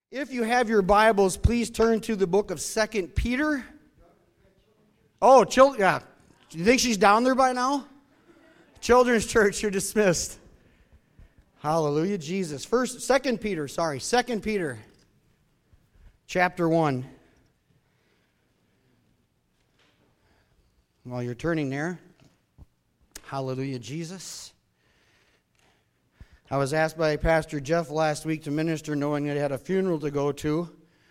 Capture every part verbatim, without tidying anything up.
If you have your Bibles, please turn to the book of Second Peter. Oh, children, yeah. Do you think she's down there by now? Children's church, you're dismissed. Hallelujah, Jesus. First, Second Peter, sorry, Second Peter, chapter one. While you're turning there, hallelujah, Jesus. I was asked by Pastor Jeff last week to minister knowing that I had a funeral to go to.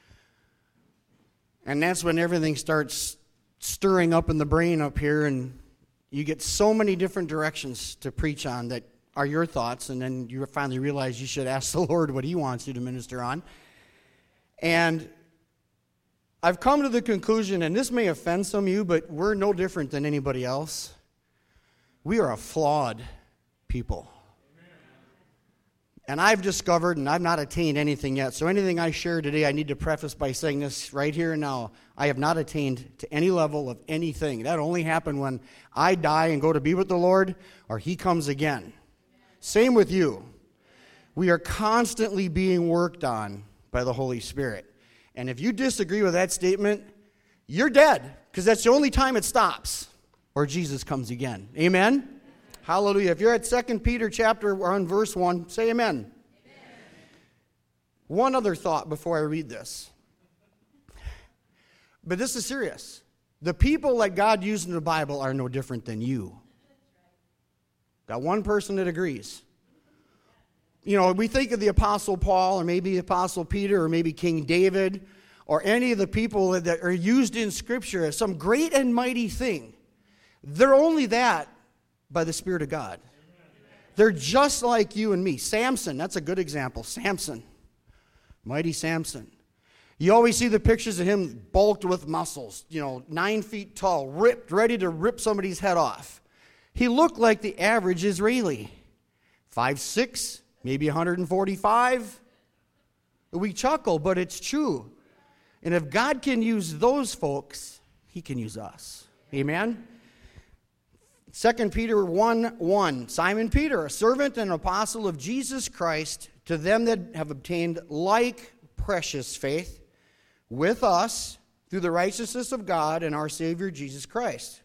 And that's when everything starts stirring up in the brain up here, and you get so many different directions to preach on that are your thoughts, and then you finally realize you should ask the Lord what He wants you to minister on. And I've come to the conclusion, and this may offend some of you, but we're no different than anybody else. We are a flawed people. And I've discovered, and I've not attained anything yet, so anything I share today, I need to preface by saying this right here and now. I have not attained to any level of anything. That only happened when I die and go to be with the Lord, or He comes again. Same with you. We are constantly being worked on by the Holy Spirit. And if you disagree with that statement, you're dead, because that's the only time it stops, or Jesus comes again. Amen? Hallelujah. If you're at Second Peter chapter one, verse one, say amen. Amen. One other thought before I read this. But this is serious. The people that God used in the Bible are no different than you. Got one person that agrees. You know, we think of the Apostle Paul, or maybe the Apostle Peter, or maybe King David, or any of the people that are used in Scripture as some great and mighty thing. They're only that by the Spirit of God. They're just like you and me. Samson, that's a good example. Samson, mighty Samson. You always see the pictures of him bulked with muscles, you know, nine feet tall, ripped, ready to rip somebody's head off. He looked like the average Israeli. five six, maybe one hundred forty-five. We chuckle, but it's true. And if God can use those folks, He can use us. Amen? Second Peter one one, Simon Peter, a servant and apostle of Jesus Christ, to them that have obtained like precious faith with us through the righteousness of God and our Savior Jesus Christ.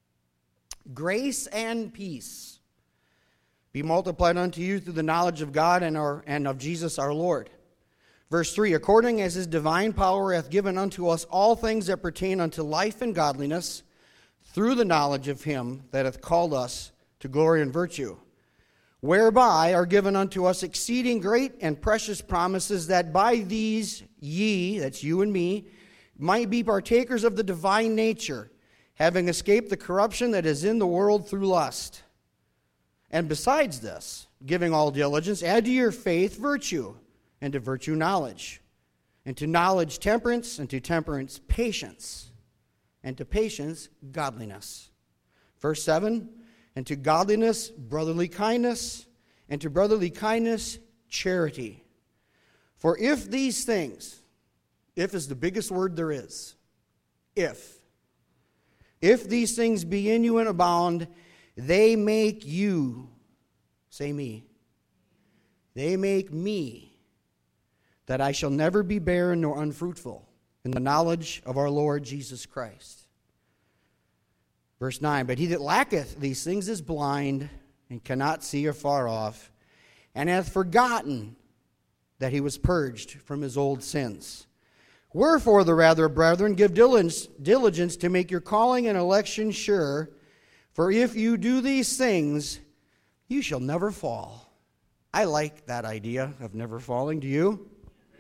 Grace and peace be multiplied unto you through the knowledge of God and, our, and of Jesus our Lord. Verse three, according as His divine power hath given unto us all things that pertain unto life and godliness, through the knowledge of Him that hath called us to glory and virtue, whereby are given unto us exceeding great and precious promises, that by these ye, that's you and me, might be partakers of the divine nature, having escaped the corruption that is in the world through lust. And besides this, giving all diligence, add to your faith virtue, and to virtue knowledge, and to knowledge temperance, and to temperance patience, and to patience, godliness. Verse seven, and to godliness, brotherly kindness, and to brotherly kindness, charity. For if these things, if is the biggest word there is, if, if these things be in you and abound, they make you, say me, they make me, that I shall never be barren nor unfruitful in the knowledge of our Lord Jesus Christ. Verse nine, but he that lacketh these things is blind, and cannot see afar off, and hath forgotten that he was purged from his old sins. Wherefore the rather, brethren, give diligence, diligence to make your calling and election sure, for if you do these things, you shall never fall. I like that idea of never falling. Do you?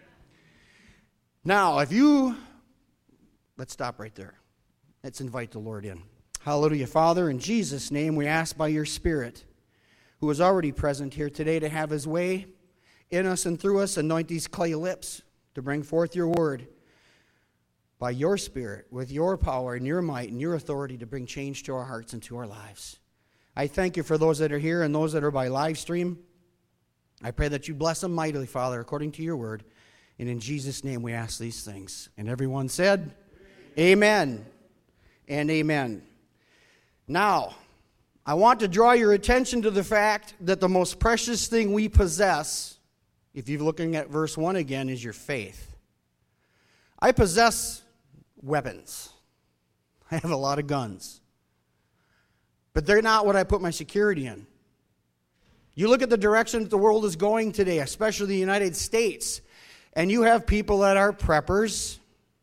Now, if you, let's stop right there. Let's invite the Lord in. Hallelujah. Father, in Jesus' name, we ask by your Spirit, who is already present here today, to have His way in us and through us. Anoint these clay lips to bring forth your word by your Spirit, with your power and your might and your authority to bring change to our hearts and to our lives. I thank you for those that are here and those that are by live stream. I pray that you bless them mightily, Father, according to your word. And in Jesus' name we ask these things. And everyone said, amen, amen and amen. Now, I want to draw your attention to the fact that the most precious thing we possess if you're looking at verse one again, is your faith. I possess weapons. I have a lot of guns. But they're not what I put my security in. You look at the direction that the world is going today, especially the United States, and you have people that are preppers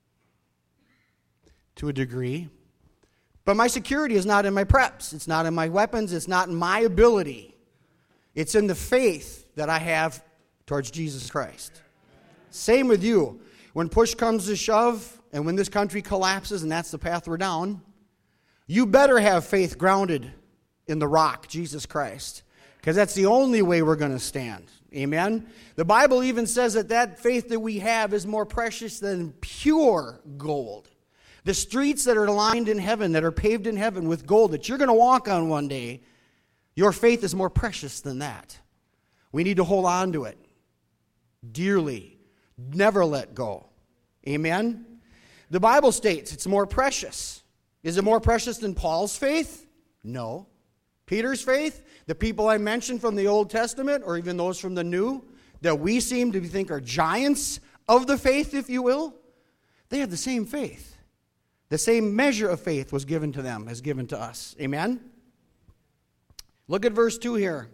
to a degree. But my security is not in my preps. It's not in my weapons. It's not in my ability. It's in the faith that I have towards Jesus Christ. Same with you. When push comes to shove, and when this country collapses, and that's the path we're down, you better have faith grounded in the rock, Jesus Christ, because that's the only way we're going to stand. Amen? The Bible even says that that faith that we have is more precious than pure gold. The streets that are lined in heaven, that are paved in heaven with gold, that you're going to walk on one day, your faith is more precious than that. We need to hold on to it dearly. Never let go. Amen? The Bible states it's more precious. Is it more precious than Paul's faith? No. Peter's faith? The people I mentioned from the Old Testament, or even those from the New, that we seem to think are giants of the faith, if you will, they have the same faith. The same measure of faith was given to them as given to us. Amen? Look at verse two here.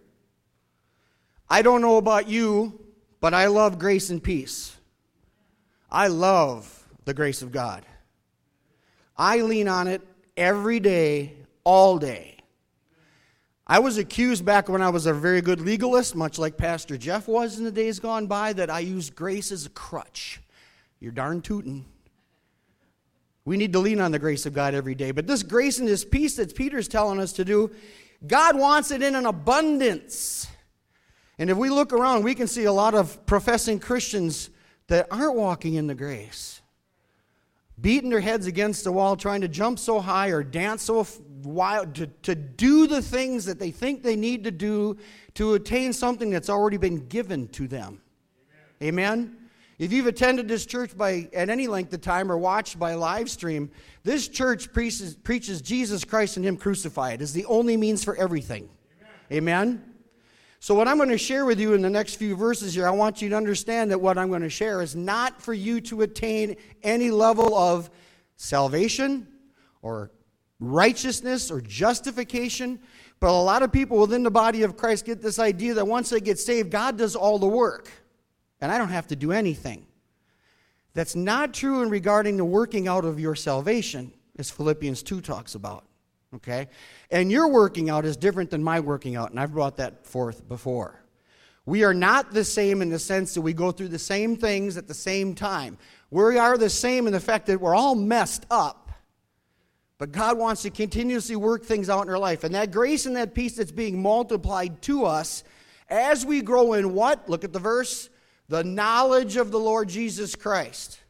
I don't know about you, but I love grace and peace. I love the grace of God. I lean on it every day, all day. I was accused back when I was a very good legalist, much like Pastor Jeff was in the days gone by, that I used grace as a crutch. You're darn tootin'. We need to lean on the grace of God every day. But this grace and this peace that Peter's telling us to do, God wants it in an abundance. And if we look around, we can see a lot of professing Christians that aren't walking in the grace, beating their heads against the wall, trying to jump so high or dance so wild to, to do the things that they think they need to do to attain something that's already been given to them. Amen? Amen? If you've attended this church by at any length of time or watched by live stream, this church preaches, preaches Jesus Christ and Him crucified as the only means for everything. Amen? Amen? So what I'm going to share with you in the next few verses here, I want you to understand that what I'm going to share is not for you to attain any level of salvation or righteousness or justification, but a lot of people within the body of Christ get this idea that once they get saved, God does all the work, and I don't have to do anything. That's not true in regarding the working out of your salvation, as Philippians two talks about. Okay? And your working out is different than my working out, and I've brought that forth before. We are not the same in the sense that we go through the same things at the same time. We are the same in the fact that we're all messed up. But God wants to continuously work things out in our life. And that grace and that peace that's being multiplied to us as we grow in what? Look at the verse. The knowledge of the Lord Jesus Christ.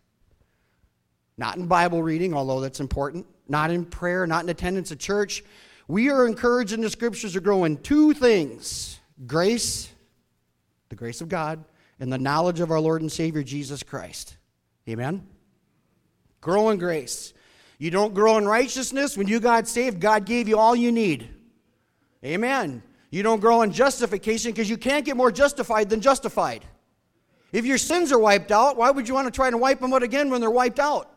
Not in Bible reading, although that's important. Not in prayer, not in attendance at church. We are encouraged in the Scriptures to grow in two things. Grace, the grace of God, and the knowledge of our Lord and Savior Jesus Christ. Amen? Grow in grace. You don't grow in righteousness. When you got saved, God gave you all you need. Amen. You don't grow in justification because you can't get more justified than justified. If your sins are wiped out, why would you want to try to wipe them out again when they're wiped out?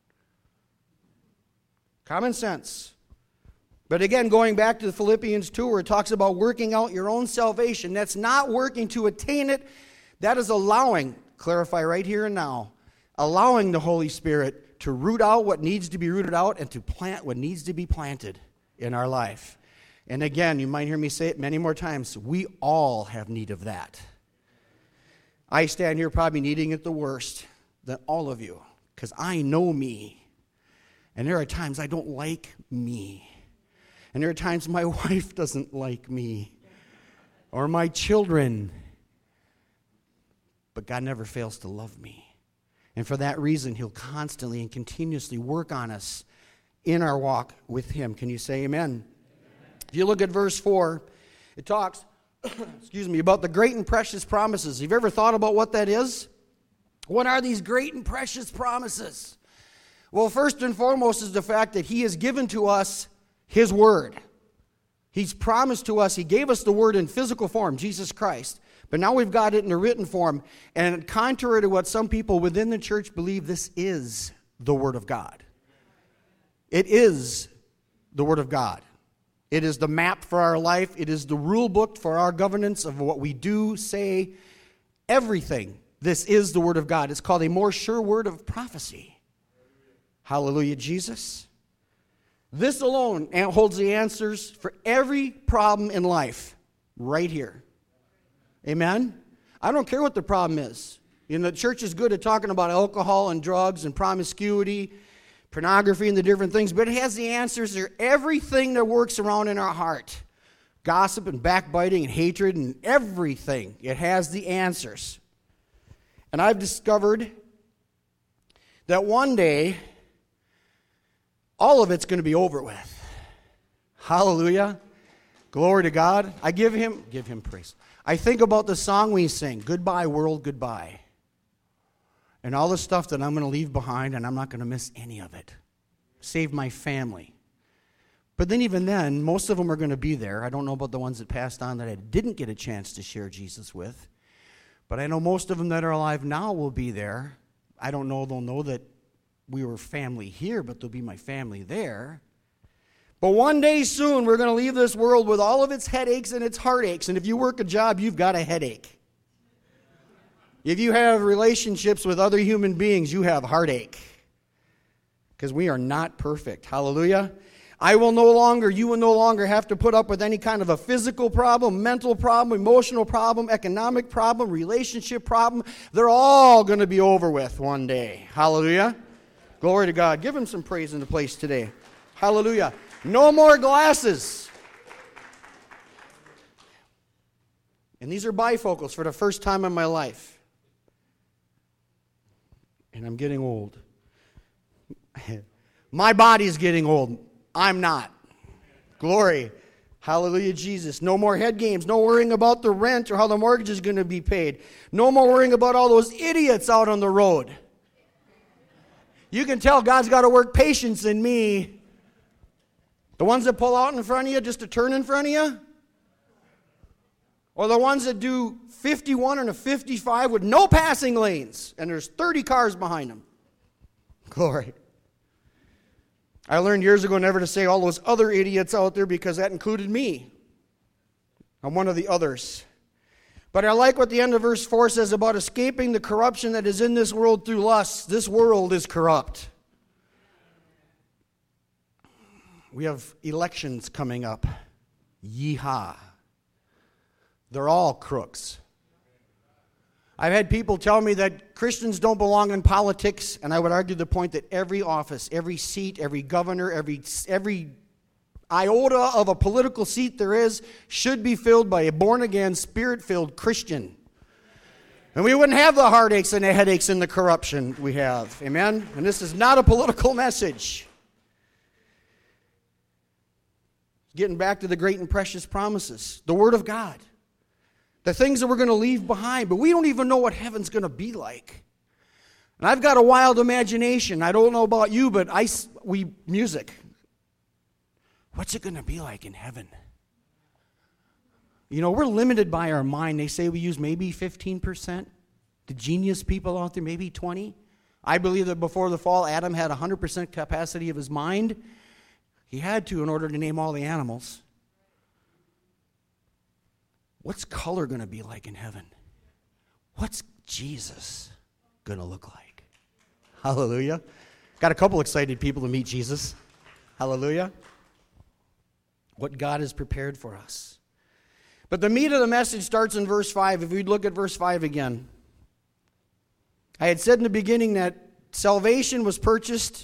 Common sense. But again, going back to the Philippians two, where it talks about working out your own salvation, that's not working to attain it. That is allowing, clarify right here and now, allowing the Holy Spirit to root out what needs to be rooted out and to plant what needs to be planted in our life. And again, you might hear me say it many more times, we all have need of that. I stand here probably needing it the worst than all of you, because I know me. And there are times I don't like me. And there are times my wife doesn't like me. Or my children. But God never fails to love me. And for that reason, He'll constantly and continuously work on us in our walk with Him. Can you say amen? Amen. If you look at verse four, it talks, excuse me, about the great and precious promises. Have you ever thought about what that is? What are these great and precious promises? Well, first and foremost is the fact that He has given to us His Word. He's promised to us, He gave us the Word in physical form, Jesus Christ. But now we've got it in a written form. And contrary to what some people within the church believe, this is the Word of God. It is the Word of God. It is the map for our life. It is the rule book for our governance of what we do, say, everything. This is the Word of God. It's called a more sure word of prophecy. Hallelujah, Jesus. This alone holds the answers for every problem in life right here. Amen? I don't care what the problem is. You know, the church is good at talking about alcohol and drugs and promiscuity, pornography and the different things, but it has the answers for everything that works around in our heart. Gossip and backbiting and hatred and everything. It has the answers. And I've discovered that one day, all of it's going to be over with. Hallelujah. Glory to God. I give him, give him praise. I think about the song we sing, Goodbye World, Goodbye. And all the stuff that I'm going to leave behind, and I'm not going to miss any of it. Save my family. But then even then, most of them are going to be there. I don't know about the ones that passed on that I didn't get a chance to share Jesus with. But I know most of them that are alive now will be there. I don't know they'll know that we were family here, but they'll be my family there. But one day soon, we're going to leave this world with all of its headaches and its heartaches. And if you work a job, you've got a headache. If you have relationships with other human beings, you have heartache. Because we are not perfect. Hallelujah. I will no longer, you will no longer have to put up with any kind of a physical problem, mental problem, emotional problem, economic problem, relationship problem. They're all going to be over with one day. Hallelujah. Glory to God. Give him some praise in the place today. Hallelujah. No more glasses. And these are bifocals for the first time in my life. And I'm getting old. My body is getting old. I'm not. Glory. Hallelujah, Jesus. No more head games. No worrying about the rent or how the mortgage is going to be paid. No more worrying about all those idiots out on the road. You can tell God's got to work patience in me. The ones that pull out in front of you just to turn in front of you? Or the ones that do fifty-one and a fifty-five with no passing lanes and there's thirty cars behind them. Glory. I learned years ago never to say all those other idiots out there because that included me. I'm one of the others. But I like what the end of verse four says about escaping the corruption that is in this world through lust. This world is corrupt. We have elections coming up. Yeehaw. They're all crooks. I've had people tell me that Christians don't belong in politics, and I would argue the point that every office, every seat, every governor, every every iota of a political seat there is should be filled by a born-again, spirit-filled Christian. And we wouldn't have the heartaches and the headaches and the corruption we have. Amen? And this is not a political message. Getting back to the great and precious promises, the Word of God. The things that we're going to leave behind, but we don't even know what heaven's going to be like. And I've got a wild imagination. I don't know about you, but I, we music. What's it going to be like in heaven? You know, we're limited by our mind. They say we use maybe fifteen percent. The genius people out there, maybe twenty. I believe that before the fall, Adam had one hundred percent capacity of his mind. He had to in order to name all the animals. What's color going to be like in heaven? What's Jesus going to look like? Hallelujah. Got a couple excited people to meet Jesus. Hallelujah. What God has prepared for us. But the meat of the message starts in verse five. If we look at verse five again. I had said in the beginning that salvation was purchased.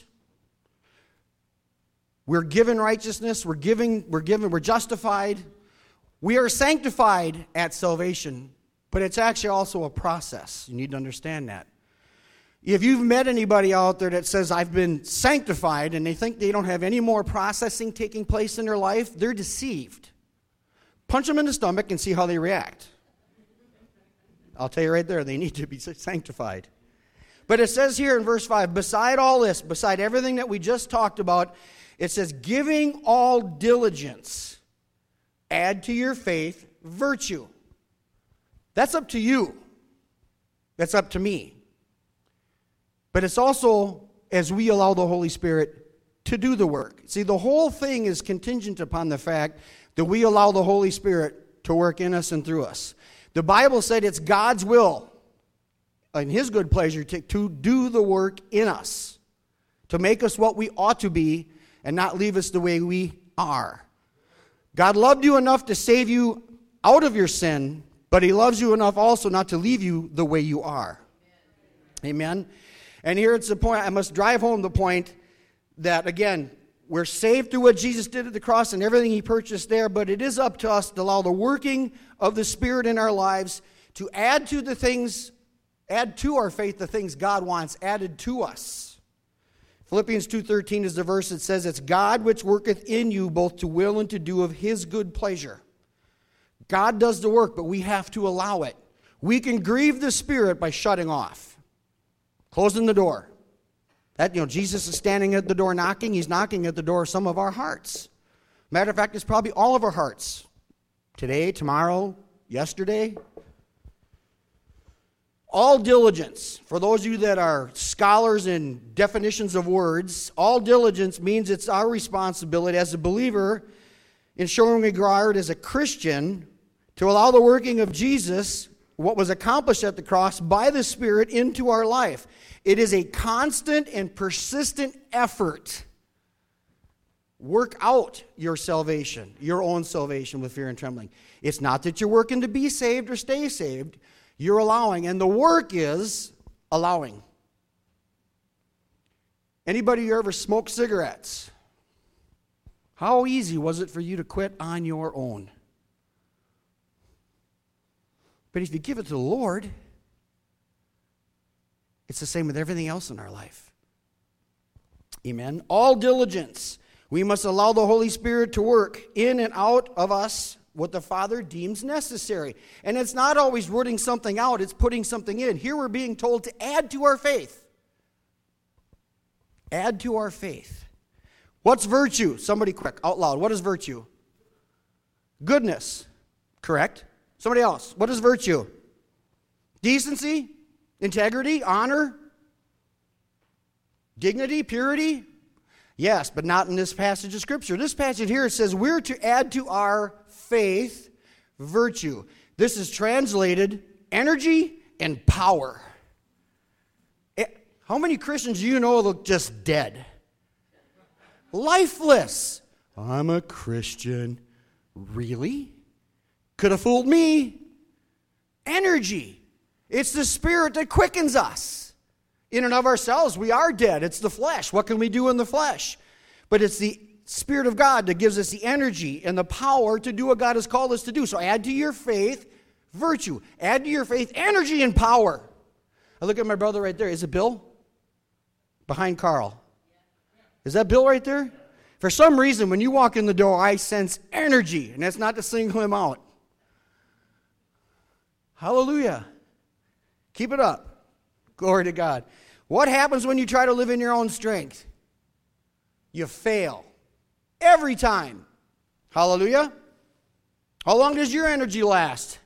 We're given righteousness. We're giving, we're given, we're justified. We are sanctified at salvation, but it's actually also a process. You need to understand that. If you've met anybody out there that says, I've been sanctified, and they think they don't have any more processing taking place in their life, they're deceived. Punch them in the stomach and see how they react. I'll tell you right there, they need to be sanctified. But it says here in verse five, beside all this, beside everything that we just talked about, it says, giving all diligence, add to your faith virtue. That's up to you. That's up to me. But it's also as we allow the Holy Spirit to do the work. See, the whole thing is contingent upon the fact that we allow the Holy Spirit to work in us and through us. The Bible said it's God's will and His good pleasure to, to do the work in us, to make us what we ought to be and not leave us the way we are. God loved you enough to save you out of your sin, but He loves you enough also not to leave you the way you are. Amen? And here it's the point, I must drive home the point that, again, we're saved through what Jesus did at the cross and everything He purchased there, but it is up to us to allow the working of the Spirit in our lives to add to the things, add to our faith the things God wants added to us. Philippians two thirteen is the verse that says, it's God which worketh in you both to will and to do of His good pleasure. God does the work, but we have to allow it. We can grieve the Spirit by shutting off, closing the door. That, you know, Jesus is standing at the door knocking. He's knocking at the door of some of our hearts. Matter of fact, it's probably all of our hearts. Today, tomorrow, yesterday. All diligence, for those of you that are scholars in definitions of words, all diligence means it's our responsibility as a believer in showing regard as a Christian to allow the working of Jesus, what was accomplished at the cross, by the Spirit into our life. It is a constant and persistent effort. Work out your salvation, your own salvation with fear and trembling. It's not that you're working to be saved or stay saved. You're allowing, and the work is allowing. Anybody who ever smoked cigarettes? How easy was it for you to quit on your own? But if you give it to the Lord, it's the same with everything else in our life. Amen. All diligence. We must allow the Holy Spirit to work in and out of us what the Father deems necessary. And it's not always rooting something out, it's putting something in. Here we're being told to add to our faith. Add to our faith. What's virtue? Somebody quick, out loud. What is virtue? Goodness. Correct. Somebody else. What is virtue? Decency, integrity, honor, dignity, purity. Yes, but not in this passage of Scripture. This passage here, it says we're to add to our faith virtue. This is translated energy and power. It, how many Christians do you know look just dead? Lifeless. I'm a Christian. Really? Could have fooled me. Energy. It's the Spirit that quickens us. In and of ourselves, we are dead. It's the flesh. What can we do in the flesh? But it's the Spirit of God that gives us the energy and the power to do what God has called us to do. So add to your faith virtue. Add to your faith energy and power. I look at my brother right there. Is it Bill? Behind Carl. Is that Bill right there? For some reason, when you walk in the door, I sense energy. And that's not to single him out. Hallelujah. Keep it up. Glory to God. What happens when you try to live in your own strength? You fail. Every time. Hallelujah. How long does your energy last?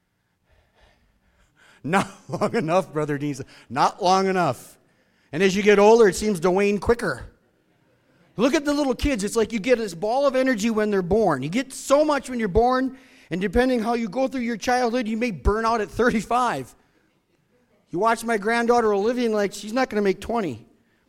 Not long enough, Brother Dean. Not long enough. And as you get older, it seems to wane quicker. Look at the little kids. It's like you get this ball of energy when they're born. You get so much when you're born, and depending how you go through your childhood, you may burn out at thirty-five. You watch my granddaughter Olivia, and like, she's not going to make twenty.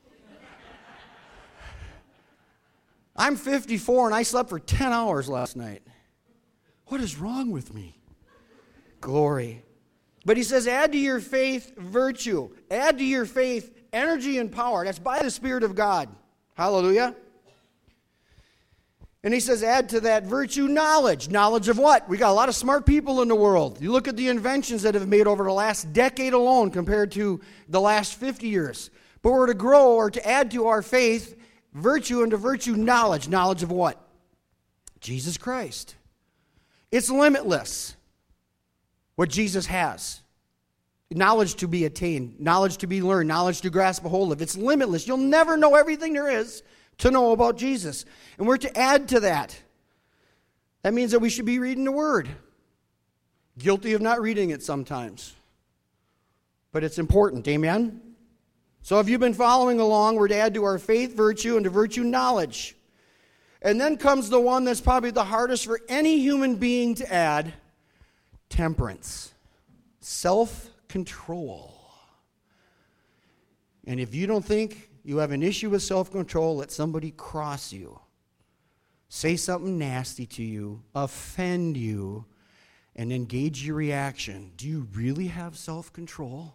I'm fifty-four, and I slept for ten hours last night. What is wrong with me? Glory. But he says, add to your faith virtue. Add to your faith energy and power. That's by the Spirit of God. Hallelujah. And he says, add to that virtue knowledge. Knowledge of what? We got a lot of smart people in the world. You look at the inventions that have made over the last decade alone compared to the last fifty years. But we're to grow or to add to our faith virtue, and to virtue knowledge. Knowledge of what? Jesus Christ. It's limitless what Jesus has. Knowledge to be attained, knowledge to be learned, knowledge to grasp a hold of. It's limitless. You'll never know everything there is to know about Jesus. And we're to add to that. That means that we should be reading the Word. Guilty of not reading it sometimes. But it's important, amen? So if you've been following along, we're to add to our faith virtue, and to virtue knowledge. And then comes the one that's probably the hardest for any human being to add, temperance, self-control. And if you don't think you have an issue with self-control, let somebody cross you, say something nasty to you, offend you, and engage your reaction. Do you really have self-control?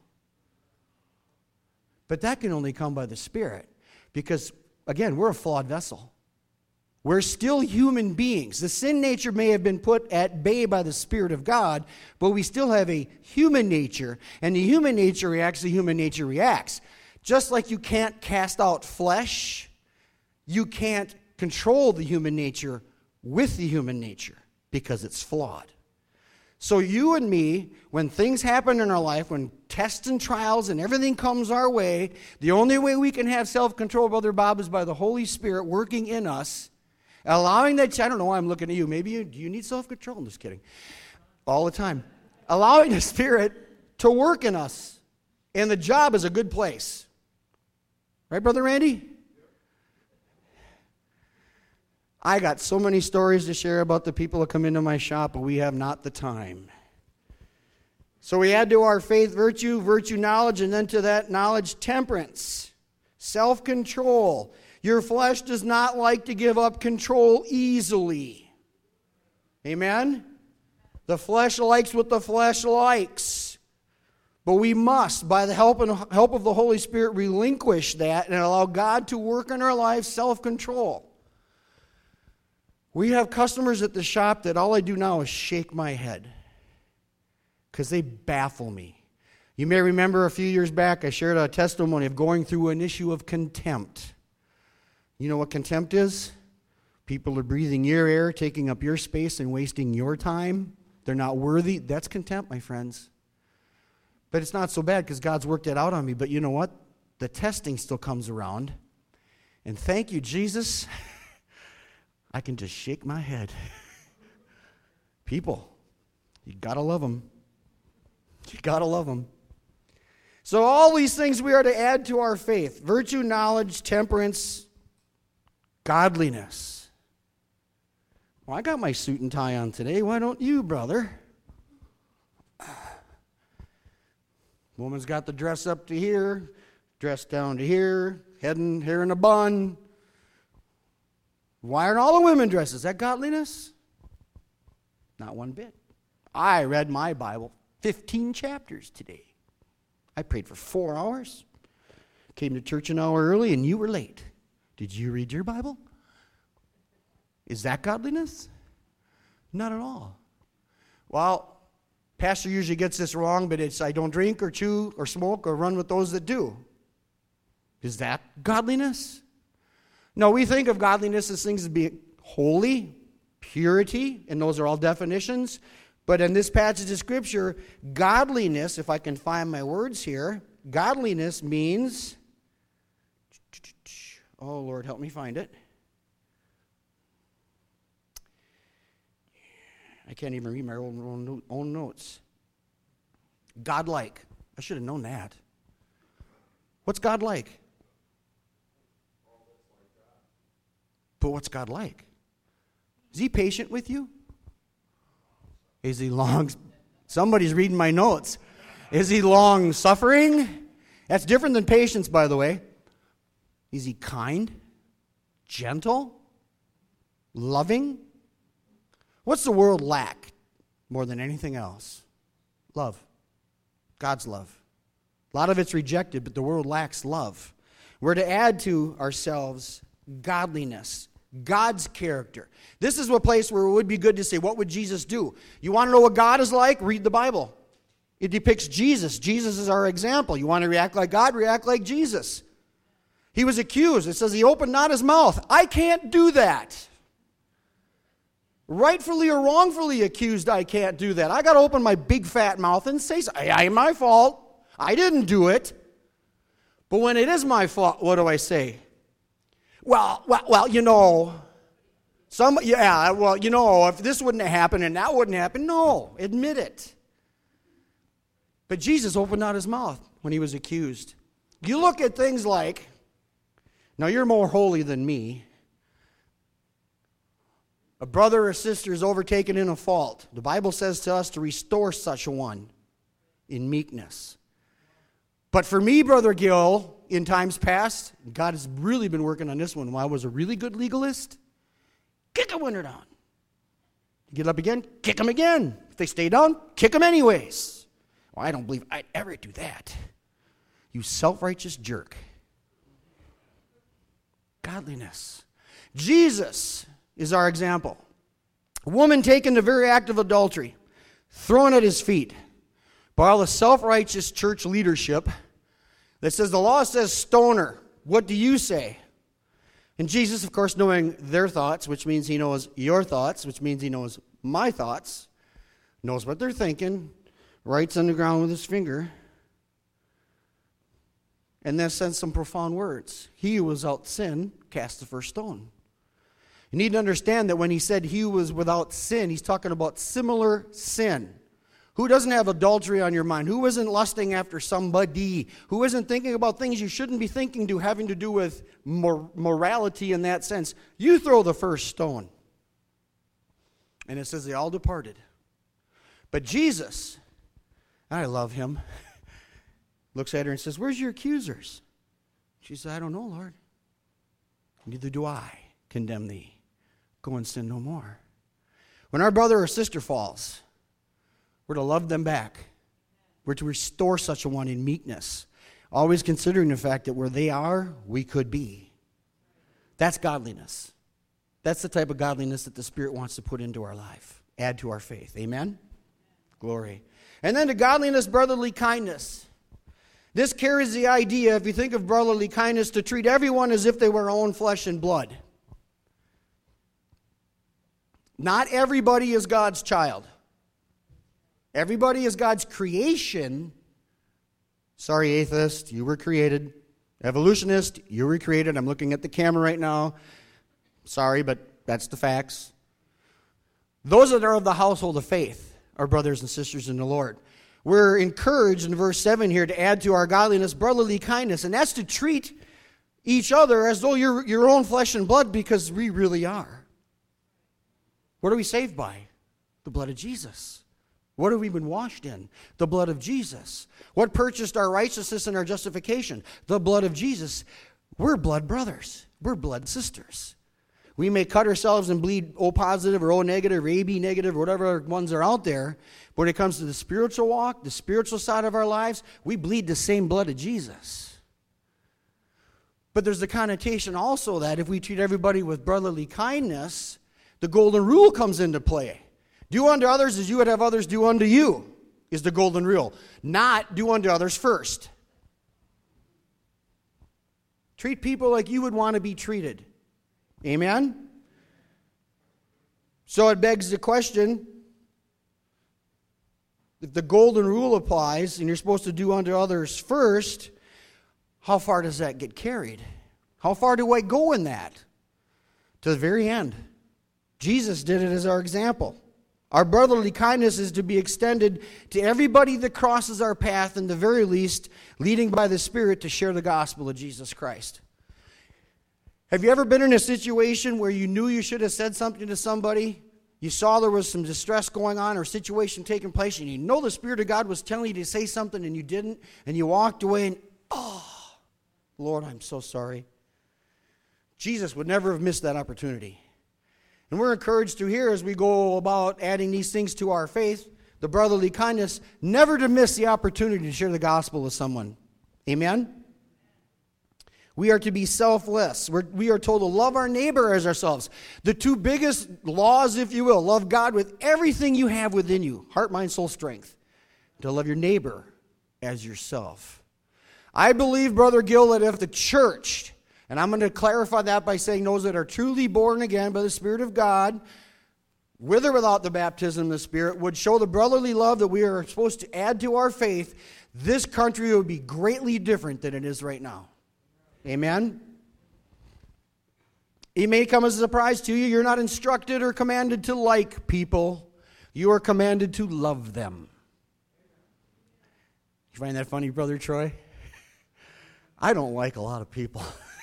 But that can only come by the Spirit, because, again, we're a flawed vessel. We're still human beings. The sin nature may have been put at bay by the Spirit of God, but we still have a human nature, and the human nature reacts, the human nature reacts. Just like you can't cast out flesh, you can't control the human nature with the human nature because it's flawed. So you and me, when things happen in our life, when tests and trials and everything comes our way, the only way we can have self-control, Brother Bob, is by the Holy Spirit working in us, allowing that, I don't know why I'm looking at you. Maybe you, do you need self-control? I'm just kidding. All the time. Allowing the Spirit to work in us. And the job is a good place. Right, Brother Randy? I got so many stories to share about the people that come into my shop, but we have not the time. So we add to our faith virtue, virtue knowledge, and then to that knowledge temperance, self-control. Your flesh does not like to give up control easily. Amen? The flesh likes what the flesh likes. But we must, by the help and help of the Holy Spirit, relinquish that and allow God to work in our lives self-control. We have customers at the shop that all I do now is shake my head because they baffle me. You may remember a few years back I shared a testimony of going through an issue of contempt. You know what contempt is? People are breathing your air, taking up your space, and wasting your time. They're not worthy. That's contempt, my friends. But it's not so bad because God's worked it out on me. But you know what? The testing still comes around. And thank you, Jesus. I can just shake my head. People, you gotta love them. You gotta love them. So all these things we are to add to our faith. Virtue, knowledge, temperance, godliness. Well, I got my suit and tie on today. Why don't you, brother? Woman's got the dress up to here, dress down to here, head and hair in a bun. Why aren't all the women dressed? Is that godliness? Not one bit. I read my Bible, fifteen chapters today. I prayed for four hours. Came to church an hour early and you were late. Did you read your Bible? Is that godliness? Not at all. Well, pastor usually gets this wrong, but it's I don't drink or chew or smoke or run with those that do. Is that godliness? No, we think of godliness as things as being holy, purity, and those are all definitions. But in this passage of Scripture, godliness, if I can find my words here, godliness means, oh Lord, help me find it. I can't even read my own, own, own notes. Godlike. I should have known that. What's God like? But what's God like? Is he patient with you? Is he long? Somebody's reading my notes. Is he long suffering? That's different than patience, by the way. Is he kind? Gentle? Loving? What's the world lack more than anything else? Love. God's love. A lot of it's rejected, but the world lacks love. We're to add to ourselves godliness, God's character. This is a place where it would be good to say, what would Jesus do? You want to know what God is like? Read the Bible. It depicts Jesus. Jesus is our example. You want to react like God? React like Jesus. He was accused. It says he opened not his mouth. I can't do that. Rightfully or wrongfully accused, I can't do that. I got to open my big fat mouth and say, I, I, my fault. I didn't do it. But when it is my fault, what do I say? Well, well, well, you know, some, yeah, well, you know, if this wouldn't have happened and that wouldn't happen, no, admit it. But Jesus opened not his mouth when he was accused. You look at things like, now you're more holy than me. A brother or sister is overtaken in a fault. The Bible says to us to restore such a one in meekness. But for me, Brother Gill, in times past, God has really been working on this one. When I was a really good legalist, kick a winner down. Get up again, kick them again. If they stay down, kick them anyways. Well, I don't believe I'd ever do that. You self-righteous jerk. Godliness. Jesus is our example. A woman taken the very act of adultery, thrown at his feet by all the self-righteous church leadership that says, the law says stone her. What do you say? And Jesus, of course, knowing their thoughts, which means he knows your thoughts, which means he knows my thoughts, knows what they're thinking, writes on the ground with his finger, and then sends some profound words. He who was without sin cast the first stone. You need to understand that when he said he who was without sin, he's talking about similar sin. Who doesn't have adultery on your mind? Who isn't lusting after somebody? Who isn't thinking about things you shouldn't be thinking to, having to do with mor- morality in that sense? You throw the first stone. And it says they all departed. But Jesus, I love him, looks at her and says, where's your accusers? She said, I don't know, Lord. Neither do I condemn thee. Go and sin no more. When our brother or sister falls, we're to love them back. We're to restore such a one in meekness, always considering the fact that where they are, we could be. That's godliness. That's the type of godliness that the Spirit wants to put into our life, add to our faith. Amen? Glory. And then to godliness, brotherly kindness. This carries the idea, if you think of brotherly kindness, to treat everyone as if they were our own flesh and blood. Not everybody is God's child. Everybody is God's creation. Sorry, atheist, you were created. Evolutionist, you were created. I'm looking at the camera right now. Sorry, but that's the facts. Those that are of the household of faith are brothers and sisters in the Lord. We're encouraged in verse seven here to add to our godliness brotherly kindness, and that's to treat each other as though you're your own flesh and blood, because we really are. What are we saved by? The blood of Jesus. What have we been washed in? The blood of Jesus. What purchased our righteousness and our justification? The blood of Jesus. We're blood brothers. We're blood sisters. We may cut ourselves and bleed O positive or O negative or A B negative or whatever ones are out there. But when it comes to the spiritual walk, the spiritual side of our lives, we bleed the same blood of Jesus. But there's the connotation also that if we treat everybody with brotherly kindness, the golden rule comes into play. Do unto others as you would have others do unto you is the golden rule. Not do unto others first. Treat people like you would want to be treated. Amen? So it begs the question, if the golden rule applies and you're supposed to do unto others first, how far does that get carried? How far do I go in that? To the very end. Jesus did it as our example. Our brotherly kindness is to be extended to everybody that crosses our path, in the very least, leading by the Spirit to share the gospel of Jesus Christ. Have you ever been in a situation where you knew you should have said something to somebody? You saw there was some distress going on or a situation taking place, and you know the Spirit of God was telling you to say something and you didn't, and you walked away and, oh, Lord, I'm so sorry. Jesus would never have missed that opportunity. And we're encouraged to hear as we go about adding these things to our faith, the brotherly kindness, never to miss the opportunity to share the gospel with someone. Amen? We are to be selfless. We're, we are told to love our neighbor as ourselves. The two biggest laws, if you will, love God with everything you have within you, heart, mind, soul, strength. To love your neighbor as yourself. I believe, Brother Gill, that if the church, and I'm going to clarify that by saying those that are truly born again by the Spirit of God, with or without the baptism of the Spirit, would show the brotherly love that we are supposed to add to our faith, this country would be greatly different than it is right now. Amen? It may come as a surprise to you. You're not instructed or commanded to like people. You are commanded to love them. You find that funny, Brother Troy? I don't like a lot of people.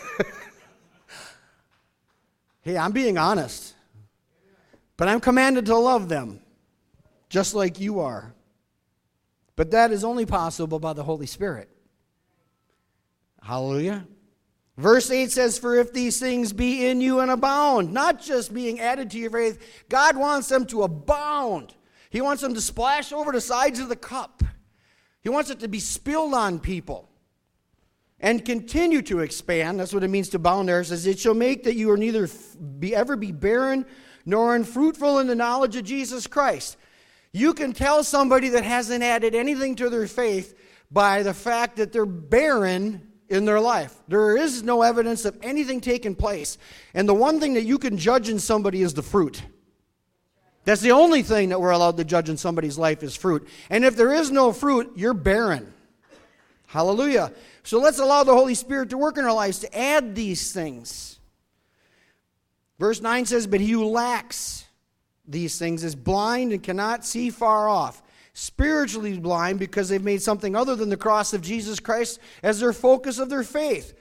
Hey, I'm being honest. But I'm commanded to love them, just like you are. But that is only possible by the Holy Spirit. Hallelujah. Verse eight says, for if these things be in you and abound, not just being added to your faith, God wants them to abound. He wants them to splash over the sides of the cup. He wants it to be spilled on people and continue to expand. That's what it means to abound there. It says, it shall make that you are neither be, ever be barren nor unfruitful in the knowledge of Jesus Christ. You can tell somebody that hasn't added anything to their faith by the fact that they're barren in their life. There is no evidence of anything taking place. And the one thing that you can judge in somebody is the fruit. That's the only thing that we're allowed to judge in somebody's life is fruit. And if there is no fruit, you're barren. Hallelujah. So let's allow the Holy Spirit to work in our lives to add these things. Verse nine says, but he who lacks these things is blind and cannot see far off. Spiritually blind because they've made something other than the cross of Jesus Christ as their focus of their faith.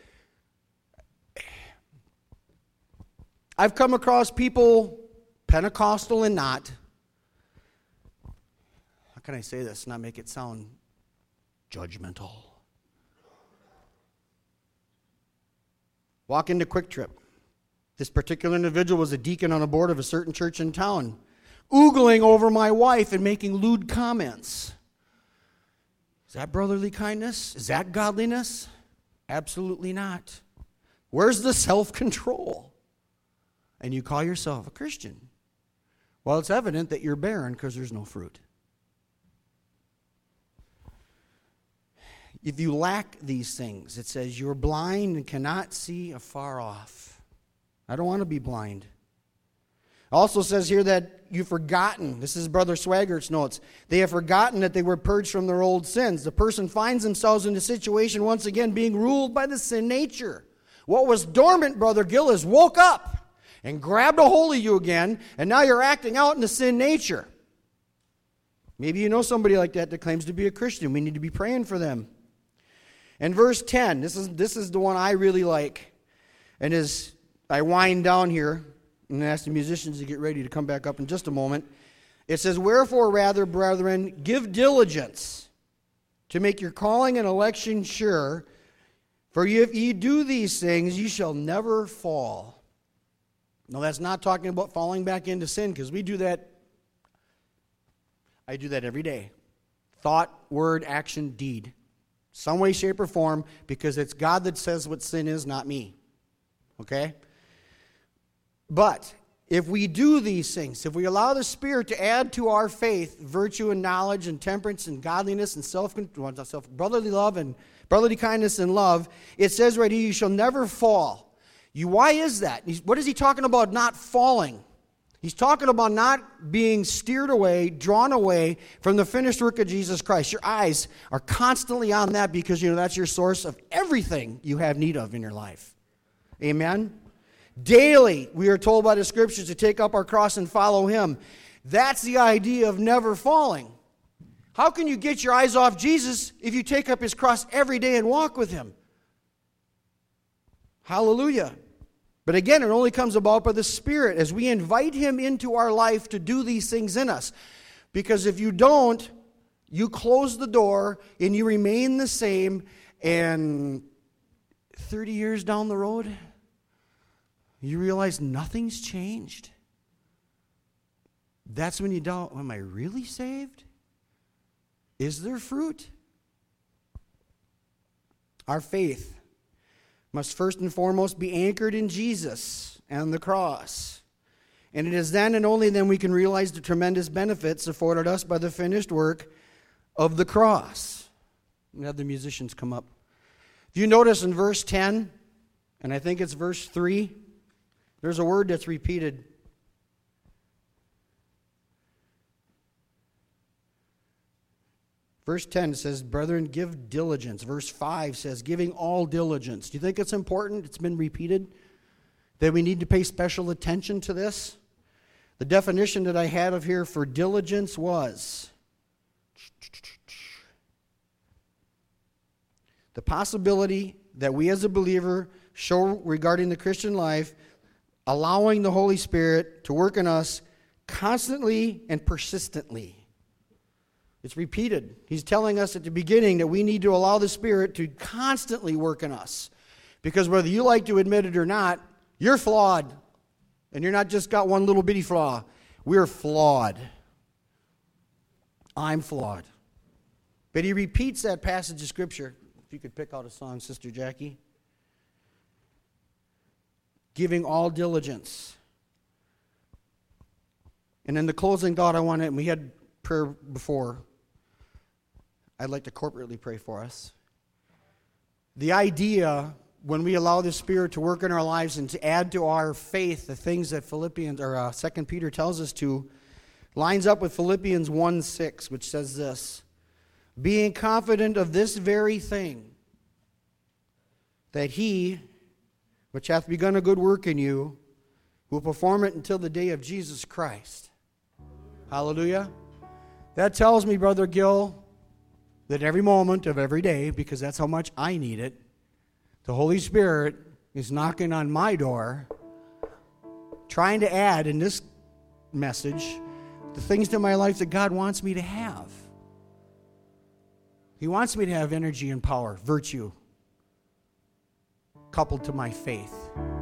I've come across people, Pentecostal and not. How can I say this, not make it sound judgmental? Walk into Quick Trip. This particular individual was a deacon on a board of a certain church in town, oogling over my wife and making lewd comments. Is that brotherly kindness? Is that godliness? Absolutely not. Where's the self-control? And you call yourself a Christian. Well, it's evident that you're barren because there's no fruit. If you lack these things, it says you're blind and cannot see afar off. I don't want to be blind. It also says here that you've forgotten. This is Brother Swaggert's notes. They have forgotten that they were purged from their old sins. The person finds themselves in a situation once again being ruled by the sin nature. What was dormant, Brother Gillis, woke up and grabbed a hold of you again, and now you're acting out in the sin nature. Maybe you know somebody like that that claims to be a Christian. We need to be praying for them. And verse ten, this is, this is the one I really like. And as I wind down here, and ask the musicians to get ready to come back up in just a moment. It says, wherefore rather, brethren, give diligence to make your calling and election sure, for if ye do these things, ye shall never fall. Now that's not talking about falling back into sin, because we do that, I do that every day. Thought, word, action, deed. Some way, shape, or form, because it's God that says what sin is, not me. Okay? But if we do these things, if we allow the Spirit to add to our faith virtue and knowledge and temperance and godliness and self-control, self brotherly love and brotherly kindness and love, it says right here, you shall never fall. You, why is that? He's, what is he talking about not falling? He's talking about not being steered away, drawn away from the finished work of Jesus Christ. Your eyes are constantly on that because you know that's your source of everything you have need of in your life. Amen? Daily, we are told by the Scriptures to take up our cross and follow Him. That's the idea of never falling. How can you get your eyes off Jesus if you take up His cross every day and walk with Him? Hallelujah. But again, it only comes about by the Spirit as we invite Him into our life to do these things in us. Because if you don't, you close the door and you remain the same, and thirty years down the road, you realize nothing's changed. That's when you doubt, am I really saved? Is there fruit? Our faith must first and foremost be anchored in Jesus and the cross. And it is then and only then we can realize the tremendous benefits afforded us by the finished work of the cross. And have the musicians come up. If you notice in verse ten, and I think it's verse three, there's a word that's repeated. Verse ten says, brethren, give diligence. Verse five says, giving all diligence. Do you think it's important? It's been repeated. That we need to pay special attention to this. The definition that I had of here for diligence was The possibility that we as a believer show regarding the Christian life, allowing the Holy Spirit to work in us constantly and persistently. It's repeated. He's telling us at the beginning that we need to allow the Spirit to constantly work in us. Because whether you like to admit it or not, you're flawed. And you're not just got one little bitty flaw. We're flawed. I'm flawed. But he repeats that passage of Scripture. If you could pick out a song, Sister Jackie. Giving all diligence. And in the closing thought I want to, and we had prayer before, I'd like to corporately pray for us. The idea, when we allow the Spirit to work in our lives and to add to our faith the things that Philippians or uh, Second Peter tells us to, lines up with Philippians one six, which says this: being confident of this very thing, that he, which hath begun a good work in you, will perform it until the day of Jesus Christ. Hallelujah. That tells me, Brother Gill, that every moment of every day, because that's how much I need it, the Holy Spirit is knocking on my door, trying to add in this message the things to my life that God wants me to have. He wants me to have energy and power, virtue, coupled to my faith.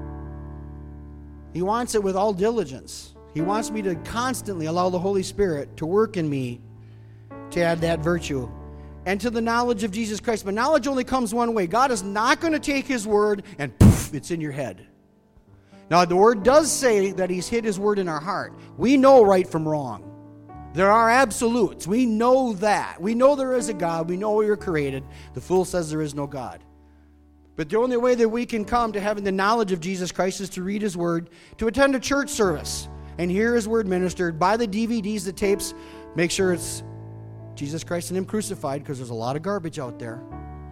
He wants it with all diligence. He wants me to constantly allow the Holy Spirit to work in me to add that virtue. And to the knowledge of Jesus Christ. But knowledge only comes one way. God is not going to take His word and poof, it's in your head. Now, the word does say that He's hid His word in our heart. We know right from wrong. There are absolutes. We know that. We know there is a God. We know we were created. The fool says there is no God. But the only way that we can come to having the knowledge of Jesus Christ is to read His word, to attend a church service, and hear His word ministered, buy the D V Ds, the tapes, make sure it's Jesus Christ and Him crucified, because there's a lot of garbage out there.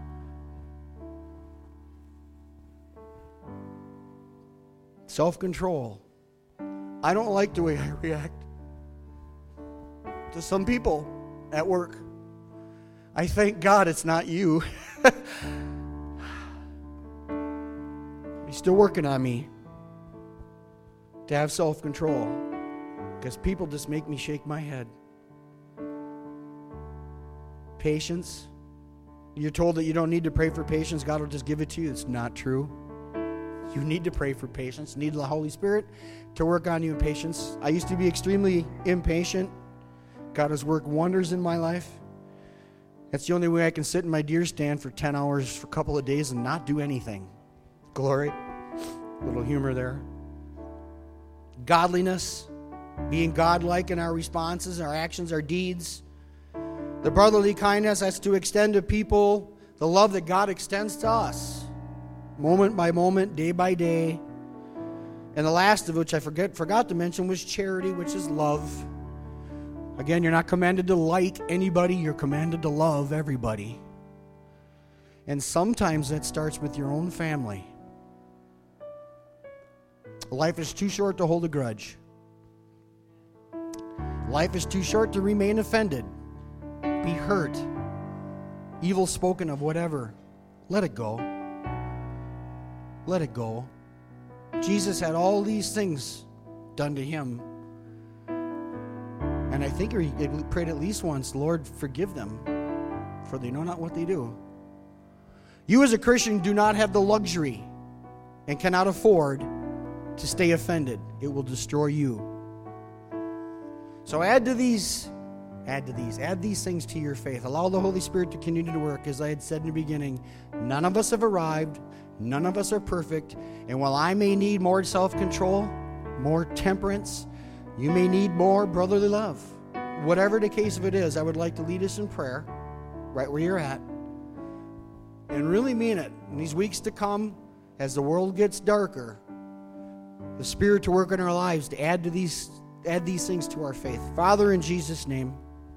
Self-control. I don't like the way I react to some people at work. I thank God it's not you. He's still working on me to have self-control, because people just make me shake my head. Patience. You're told that you don't need to pray for patience. God will just give it to you. It's not true. You need to pray for patience. You need the Holy Spirit to work on you in patience. I used to be extremely impatient. God has worked wonders in my life. That's the only way I can sit in my deer stand for ten hours for a couple of days and not do anything. Glory. A little humor there. Godliness. Being godlike in our responses, our actions, our deeds. The brotherly kindness, that's to extend to people the love that God extends to us. Moment by moment, day by day. And the last of which I forget, forgot to mention was charity, which is love. Again, you're not commanded to like anybody. You're commanded to love everybody. And sometimes that starts with your own family. Life is too short to hold a grudge. Life is too short to remain offended. Be hurt, evil spoken of, whatever. Let it go. Let it go. Jesus had all these things done to Him. And I think He prayed at least once, Lord, forgive them, for they know not what they do. You as a Christian do not have the luxury and cannot afford to stay offended. It will destroy you. So add to these Add to these. Add these things to your faith. Allow the Holy Spirit to continue to work. As I had said in the beginning, none of us have arrived. None of us are perfect. And while I may need more self-control, more temperance, you may need more brotherly love. Whatever the case of it is, I would like to lead us in prayer, right where you're at, and really mean it. In these weeks to come, as the world gets darker, the Spirit to work in our lives to add to these, add these things to our faith. Father, in Jesus' name,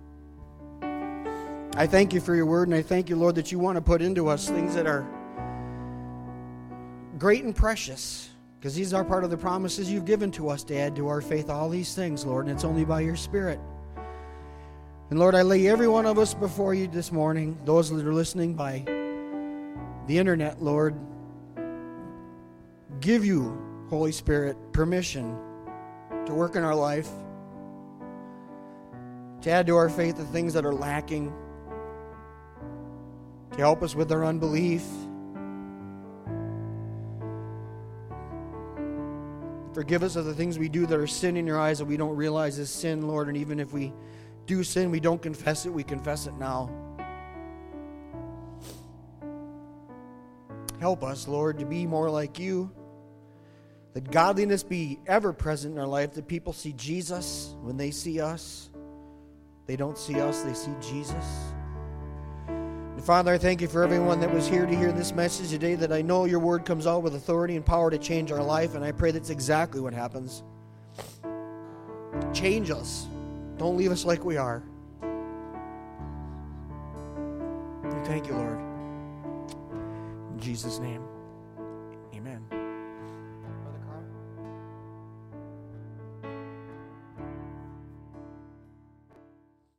I thank You for Your word, and I thank You, Lord, that You want to put into us things that are great and precious, because these are part of the promises You've given to us to add to our faith, all these things, Lord, and it's only by Your Spirit. And Lord, I lay every one of us before You this morning, those that are listening by the internet, Lord. Give you, Holy Spirit, permission to work in our life, to add to our faith the things that are lacking, to help us with our unbelief. Forgive us of the things we do that are sin in your eyes that we don't realize is sin, Lord. And even if we do sin, we don't confess it, we confess it now. Help us, Lord, to be more like you. That godliness be ever present in our life. That people see Jesus when they see us. They don't see us, they see Jesus. And Father, I thank you for everyone that was here to hear this message today, that I know your word comes out with authority and power to change our life, and I pray that's exactly what happens. Change us. Don't leave us like we are. We thank you, Lord. In Jesus' name.